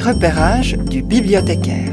repérage du bibliothécaire.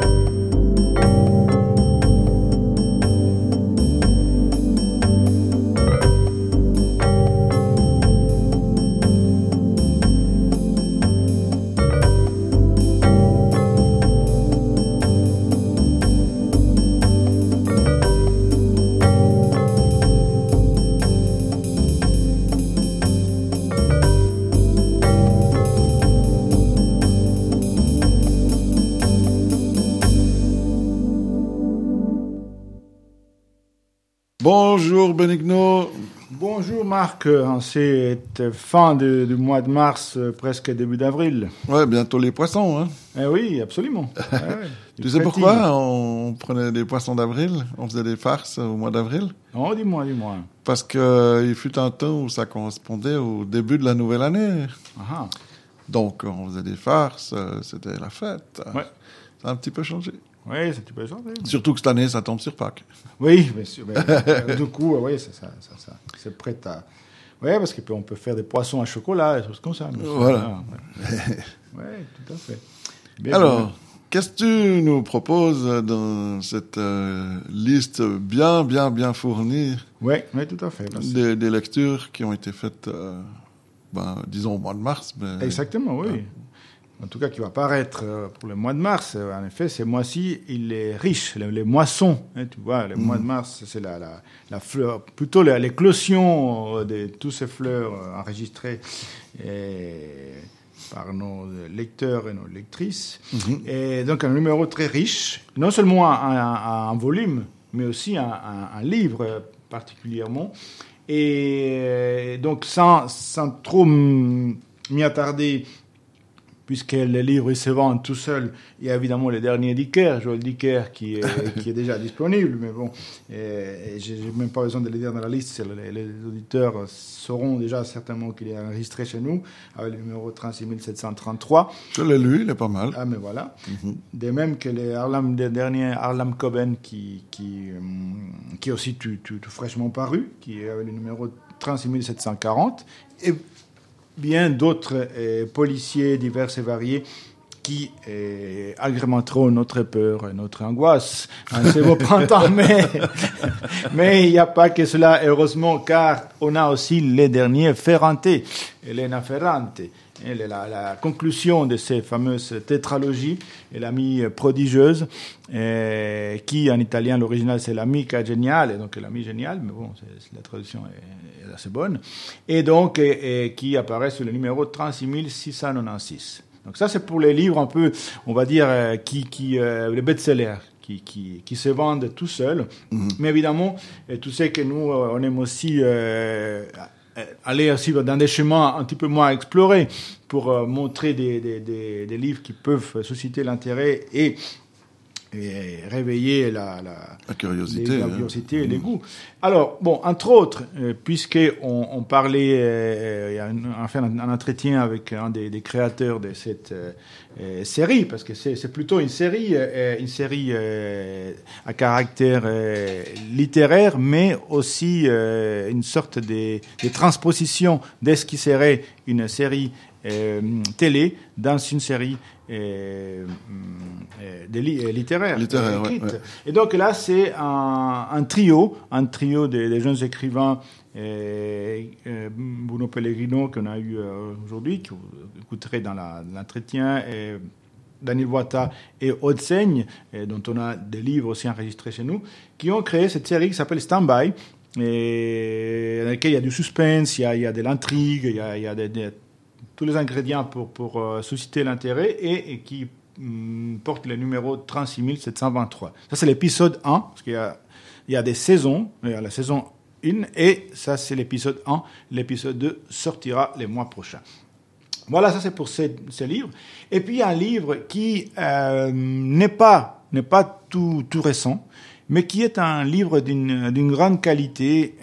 Bonjour Benigno. Bonjour Marc, c'est fin du mois de mars, presque début d'avril. Ouais, bientôt les poissons, hein. Eh oui, absolument. Tu sais pourquoi on prenait des poissons d'avril, on faisait des farces au mois d'avril? Oh, dis-moi. Parce que il fut un temps où ça correspondait au début de la nouvelle année. Ah. Donc on faisait des farces, c'était la fête. Ouais. Ça a un petit peu changé. Oui, c'est un petit peu changé. Surtout que cette année, ça tombe sur Pâques. Oui, bien sûr. Du coup, oui, c'est prêt à... Oui, parce qu'on peut faire des poissons à chocolat, des choses comme ça. Voilà. Oui, tout à fait. Alors, qu'est-ce que tu nous proposes dans cette liste bien fournie Oui, tout à fait. des lectures qui ont été faites, disons, au mois de mars. Mais... Exactement, oui. En tout cas, qui va paraître pour le mois de mars. En effet, ce mois-ci, il est riche. Les moissons, hein, tu vois, le mois de mars, c'est la fleur, plutôt l'éclosion de toutes ces fleurs enregistrées par nos lecteurs et nos lectrices. Et donc, un numéro très riche, non seulement un volume, mais aussi un livre particulièrement. Et donc, sans trop m'y attarder, puisque le livre il se vend tout seul, il y a évidemment le dernier Dicker, Joël Dicker, qui est déjà disponible, mais bon, j'ai même pas besoin de le dire dans la liste, les auditeurs sauront déjà certainement qu'il est enregistré chez nous, avec le numéro 36733. Je l'ai lu, il est pas mal. Ah, mais voilà. De même que le dernier Harlem Coben, qui est aussi tout fraîchement paru, qui est avec le numéro 36740, et bien d'autres policiers divers et variés qui agrémenteront notre peur et notre angoisse. C'est beau printemps, mais il n'y a pas que cela, heureusement, car on a aussi les derniers Ferrante, Elena Ferrante. La conclusion de ces fameuses tétralogies, l'amie prodigieuse, qui en italien, l'original c'est l'amica geniale, donc l'amie géniale, mais bon, la traduction est assez bonne, et donc qui apparaît sur le numéro 36696. Donc ça c'est pour les livres un peu, on va dire, les best-sellers, qui se vendent tout seuls, mais évidemment, tu sais que nous, on aime aussi... aller aussi dans des chemins un petit peu moins explorés pour montrer des livres qui peuvent susciter l'intérêt et réveiller la curiosité, la curiosité et les goûts. Alors, bon, entre autres, puisqu'on parlait, il y a un entretien avec un des créateurs de cette série, parce que c'est plutôt une série à caractère littéraire, mais aussi une sorte de transposition de ce qui serait une série télé dans une série littéraire écrite. Ouais. Et donc là, c'est un trio de jeunes écrivains, Bruno Pellegrino qu'on a eu aujourd'hui, que vous écouterez dans l'entretien, Daniel Boita et Aude Seigne, dont on a des livres aussi enregistrés chez nous, qui ont créé cette série qui s'appelle Stand By, et dans laquelle il y a du suspense, il y a de l'intrigue, il y a tous les ingrédients pour susciter l'intérêt et qui porte le numéro 36723. Ça, c'est l'épisode 1, parce qu'il y a des saisons. Il y a la saison 1, et ça, c'est l'épisode 1. L'épisode 2 sortira les mois prochains. Voilà, ça, c'est pour ces livres. Et puis, il y a un livre qui n'est pas tout récent, mais qui est un livre d'une grande qualité,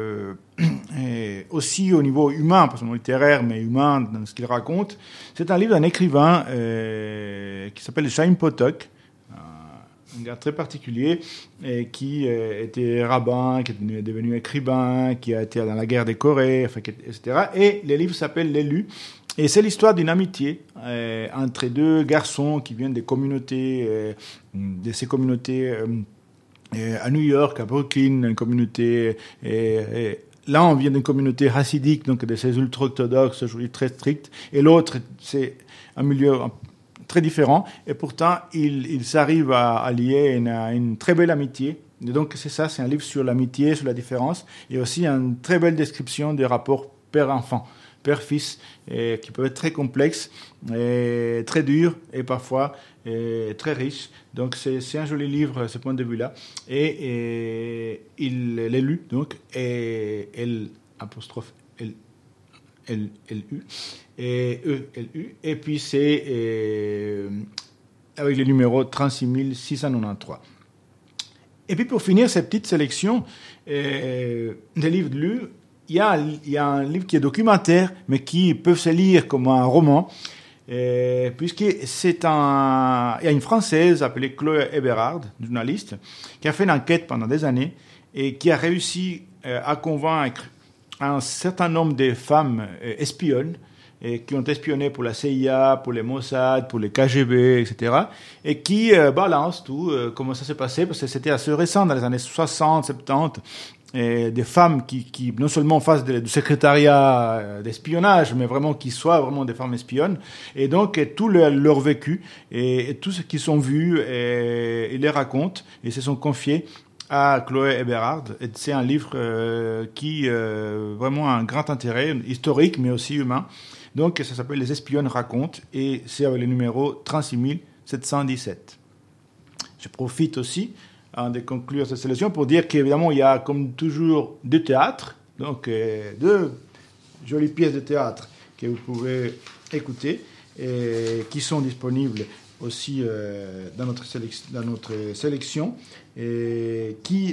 aussi au niveau humain, pas seulement littéraire, mais humain dans ce qu'il raconte. C'est un livre d'un écrivain qui s'appelle Chaim Potok, un gars très particulier, qui était rabbin, qui est devenu écrivain, qui a été dans la guerre des Corées, etc. Et le livre s'appelle L'élu. Et c'est l'histoire d'une amitié entre deux garçons qui viennent des communautés, de ces communautés à New York, à Brooklyn, une communauté. Là, on vient d'une communauté hassidique, donc de ces ultra-orthodoxes, très stricts. Et l'autre, c'est un milieu très différent. Et pourtant, ils arrivent à lier une très belle amitié. Et donc, c'est ça, c'est un livre sur l'amitié, sur la différence. Et aussi une très belle description des rapports père-enfant, père-fils, qui peuvent être très complexes, et très durs, et parfois très riches. Donc, c'est un joli livre, à ce point de vue-là. Et il l'est lu, donc, et L', L-U, et E-L-U. Et puis, c'est avec le numéro 36 693. Et puis, pour finir cette petite sélection des livres lus, il y a un livre qui est documentaire, mais qui peut se lire comme un roman, puisque il y a une Française appelée Chloé Eberhard, journaliste, qui a fait une enquête pendant des années et qui a réussi à convaincre un certain nombre de femmes espionnes qui ont espionné pour la CIA, pour les Mossad, pour les KGB, etc., et qui balancent tout, comment ça s'est passé, parce que c'était assez récent, dans les années 60, 70, des femmes qui non seulement fassent du secrétariat d'espionnage, mais vraiment qui soient vraiment des femmes espionnes. Et donc, tout leur vécu et tout ce qu'ils ont vu, ils les racontent et se sont confiés à Chloé Eberhard. Et c'est un livre qui vraiment a un grand intérêt, historique, mais aussi humain. Donc, ça s'appelle Les espionnes racontent et c'est avec le numéro 36 717. Je profite aussi de conclure cette sélection pour dire qu'évidemment, il y a comme toujours du théâtre, donc deux jolies pièces de théâtre que vous pouvez écouter et qui sont disponibles aussi dans notre sélection, et qui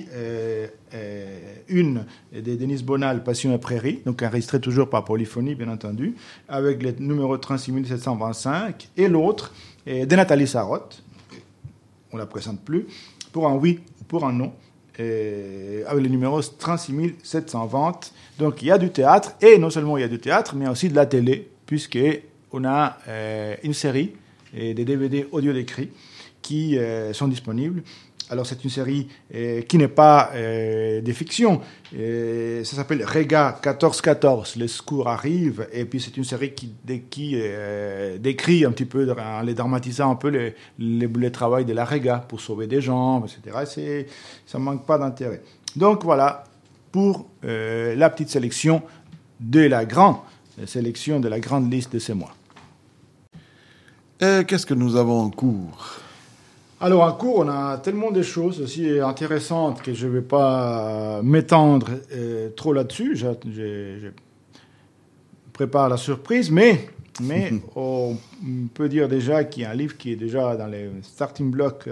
une de Denise Bonal, Passion et Prairie, donc enregistrée toujours par Polyphonie, bien entendu, avec le numéro 36 725, et l'autre de Nathalie Sarraute, on ne la présente plus, pour un oui ou pour un non, avec le numéro 36 720. Donc il y a du théâtre, et non seulement il y a du théâtre, mais aussi de la télé, puisqu'on a une série et des DVD audio décrits qui sont disponibles. Alors c'est une série qui n'est pas de fiction, ça s'appelle Rega 1414, les secours arrivent, et puis c'est une série qui décrit un petit peu, en les dramatisant un peu, le travail de la Rega pour sauver des gens, etc. Ça ne manque pas d'intérêt. Donc voilà pour la petite sélection de la grande liste de ces mois. Et qu'est-ce que nous avons en cours ? Alors, en cours, on a tellement de choses aussi intéressantes que je ne vais pas m'étendre trop là-dessus. Je prépare la surprise, mais on peut dire déjà qu'il y a un livre qui est déjà dans les starting blocks,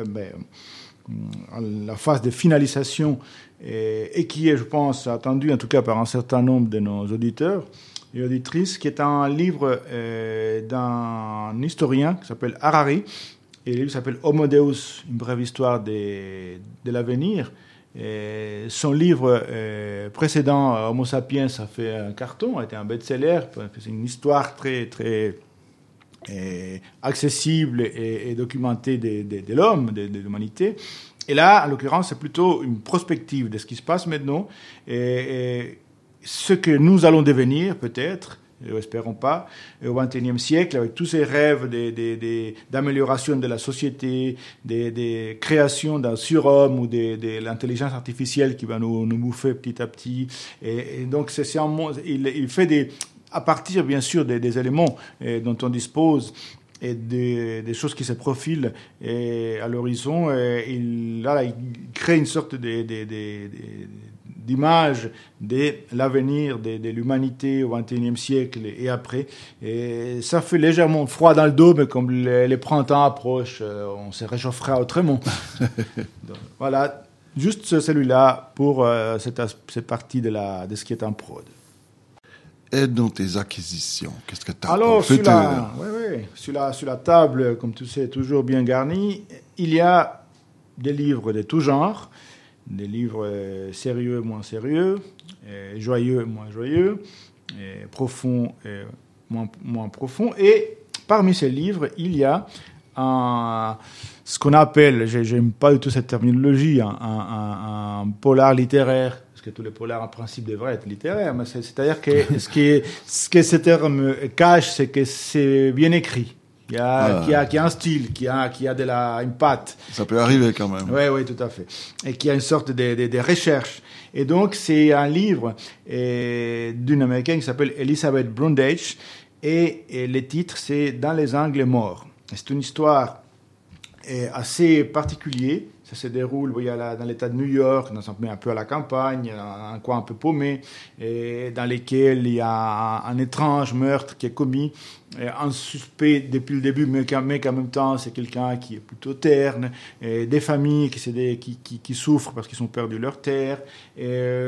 la phase de finalisation, et qui est, je pense, attendu en tout cas par un certain nombre de nos auditeurs et auditrices, qui est un livre d'un historien qui s'appelle Harari. Et le livre s'appelle Homo Deus, une brève histoire de l'avenir. Et son livre précédent, Homo Sapiens, a fait un carton, a été un best-seller. C'est une histoire très, très accessible et documentée de l'homme, de l'humanité. Et là, en l'occurrence, c'est plutôt une prospective de ce qui se passe maintenant et ce que nous allons devenir, peut-être, espérons pas, au XXIe siècle, avec tous ces rêves d'amélioration de la société, de création d'un surhomme ou de l'intelligence artificielle qui va nous bouffer petit à petit. Et donc, il fait à partir, bien sûr, des éléments dont on dispose et des choses qui se profilent à l'horizon, il crée une sorte d'image de l'avenir de l'humanité au XXIe siècle et après. Et ça fait légèrement froid dans le dos, mais comme les printemps approchent, on se réchauffera autrement. Donc, voilà, juste celui-là pour cette partie de ce qui est en prod. Et dans tes acquisitions, qu'est-ce que tu as Alors, sur la table, comme tu sais, toujours bien garnie, il y a des livres de tout genre, des livres sérieux, moins sérieux, joyeux, moins joyeux, profonds, moins profond. Et parmi ces livres, il y a ce qu'on appelle, j'aime pas du tout cette terminologie, un polar littéraire, parce que tous les polars en principe devraient être littéraires, mais c'est-à-dire que ce que ce terme cache, c'est que c'est bien écrit. Qu'il y a un style, qu'il y a une patte. Ça peut arriver quand même. Oui, tout à fait. Et qu'il y a une sorte de recherche. Et donc, c'est un livre d'une Américaine qui s'appelle Elizabeth Brundage. Et le titre, c'est Dans les angles morts. Et c'est une histoire assez particulière. Ça se déroule dans l'État de New York, un peu à la campagne, un coin un peu paumé, et dans lequel il y a un étrange meurtre qui est commis, un suspect depuis le début, mais qu'en même temps c'est quelqu'un qui est plutôt terne, et des familles qui souffrent parce qu'ils ont perdu leur terre, et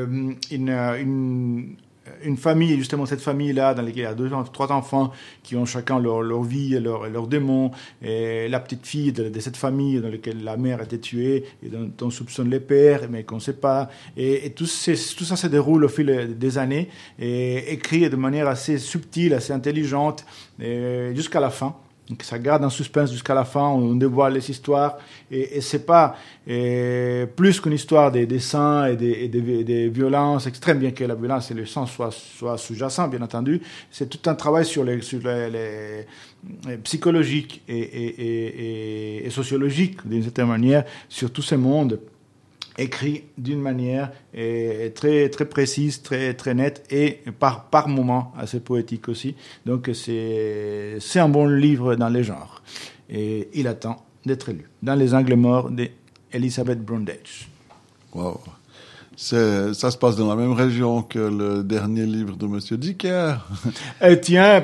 une famille, justement cette famille-là, dans laquelle il y a 3 enfants qui ont chacun leur vie et leur démon, et la petite fille de cette famille dans laquelle la mère a été tuée, et dont on soupçonne les pères, mais qu'on ne sait pas. Et tout ça se déroule au fil des années, et écrit de manière assez subtile, assez intelligente, jusqu'à la fin. Donc ça garde un suspense jusqu'à la fin, on dévoile les histoires, et c'est pas plus qu'une histoire des saints et des violences extrêmes, bien que la violence et le sang soient sous-jacents, bien entendu. C'est tout un travail sur les psychologiques et sociologiques, d'une certaine manière, sur tous ces mondes, écrit d'une manière très très précise, très très nette, et par moments assez poétique aussi. Donc c'est un bon livre dans les genres, et il attend d'être lu. Dans les angles morts d'Elizabeth Brundage. Wow. Ça se passe dans la même région que le dernier livre de Monsieur Dicker. Tiens,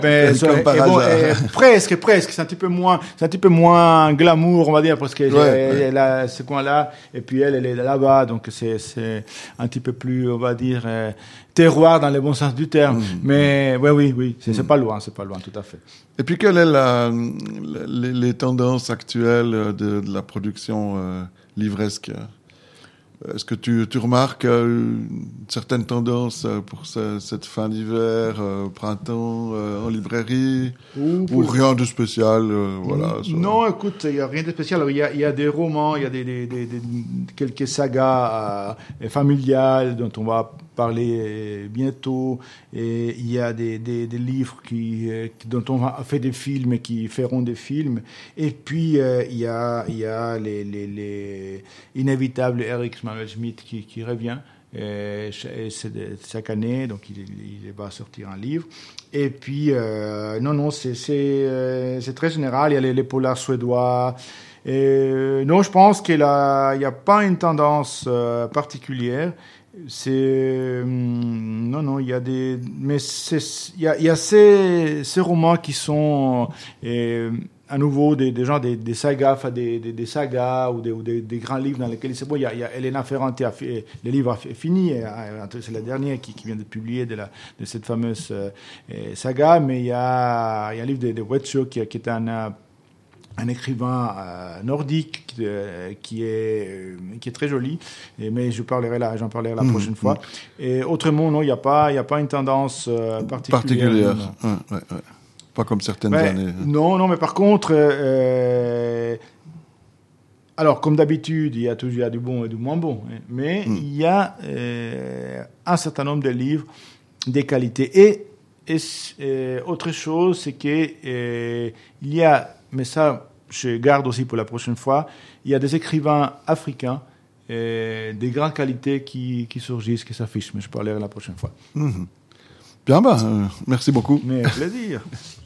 presque. C'est un petit peu moins glamour, on va dire, parce que elle a ce coin-là, et puis elle est là-bas, donc c'est un petit peu plus, on va dire, terroir dans le bon sens du terme. Mais oui, c'est pas loin, tout à fait. Et puis quelles sont les tendances actuelles de la production livresque? Est-ce que tu remarques certaines tendances pour cette fin d'hiver, printemps, en librairie, ou rien de spécial voilà. Non, écoute, il n'y a rien de spécial. Alors, il y a des romans, il y a quelques sagas familiales dont on va parler bientôt, et il y a des livres dont on a fait des films et qui feront des films, et puis il y a les inévitables Eric Manuel Schmitt qui revient chaque année, donc il va sortir un livre. Et puis non, c'est très général. Il y a les polars suédois. Non, je pense qu'il n'y a pas une tendance particulière. Non, il y a il y a ces romans qui sont à nouveau des sagas, des sagas ou des grands livres dans lesquels c'est bon. Il y a Elena Ferrante, le livre est fini, c'est la dernière qui vient de publier de cette fameuse saga, mais il y a un livre de Wetzel qui est un écrivain nordique qui est très joli, mais j'en parlerai la prochaine fois. Et autrement, non, il n'y a pas une tendance particulière. Ouais. Pas comme certaines années. Non, mais par contre, alors comme d'habitude, il y a du bon et du moins bon, mais il y a un certain nombre de livres de qualité. Et autre chose, c'est que il y a, mais ça, je garde aussi pour la prochaine fois, il y a des écrivains africains, des grandes qualités qui surgissent, qui s'affichent, mais je parlerai la prochaine fois. Bien, merci beaucoup. Mais plaisir.